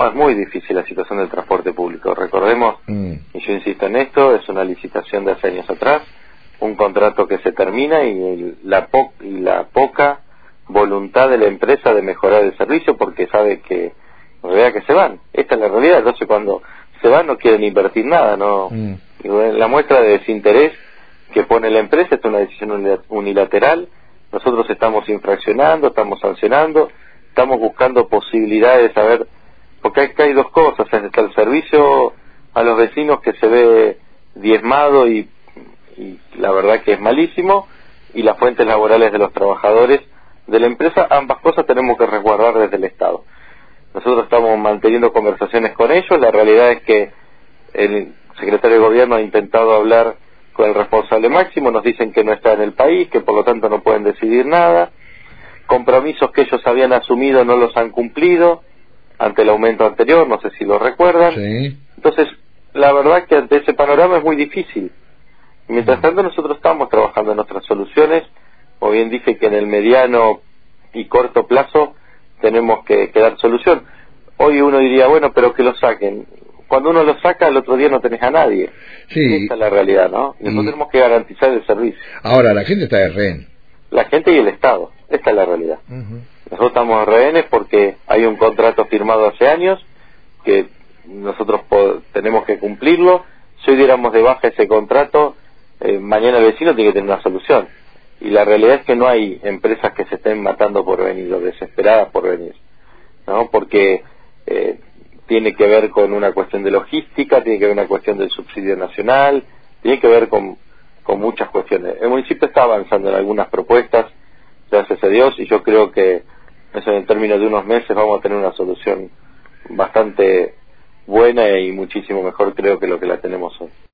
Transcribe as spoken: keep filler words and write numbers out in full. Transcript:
No, es muy difícil la situación del transporte público. Recordemos, mm. y yo insisto en esto, es una licitación de hace años atrás, un contrato que se termina y, el, la, po y la poca voluntad de la empresa de mejorar el servicio porque sabe que en realidad que se van. Esta es la realidad. Entonces cuando se van no quieren invertir nada, no. Mm. La muestra de desinterés que pone la empresa es una decisión unilateral. Nosotros estamos infraccionando, estamos sancionando, estamos buscando posibilidades de saber, porque acá hay dos cosas: está el servicio a los vecinos que se ve diezmado y, y la verdad que es malísimo, y las fuentes laborales de los trabajadores de la empresa. Ambas cosas tenemos que resguardar desde el Estado. Nosotros estamos manteniendo conversaciones con ellos. La realidad es que el secretario de Gobierno ha intentado hablar con el responsable máximo, nos dicen que no está en el país, que por lo tanto no pueden decidir nada. Compromisos que ellos habían asumido no los han cumplido ante el aumento anterior, no sé si lo recuerdan. Sí. Entonces, la verdad que ante ese panorama es muy difícil. Mientras tanto, nosotros estamos trabajando en nuestras soluciones. Como bien dije, que en el mediano y corto plazo tenemos que, que dar solución. Hoy uno diría, bueno, pero que lo saquen. Cuando uno lo saca, el otro día no tenés a nadie. Sí. Esta es la realidad, ¿no? Y nosotros y... tenemos que garantizar el servicio. Ahora, la gente está de rehén. La gente y el Estado. Esta es la realidad. Uh-huh. Nosotros estamos de rehenes porque hay un contrato firmado hace años que nosotros tenemos que cumplirlo. Si hoy diéramos de baja ese contrato, eh, mañana el vecino tiene que tener una solución. Y la realidad es que no hay empresas que se estén matando por venir o desesperadas por venir, ¿no? Porque eh, tiene que ver con una cuestión de logística, tiene que ver una cuestión del subsidio nacional, tiene que ver con, con muchas cuestiones. El municipio está avanzando en algunas propuestas, gracias a Dios, y yo creo que eso en términos de unos meses vamos a tener una solución bastante buena y muchísimo mejor, creo, que lo que la tenemos hoy.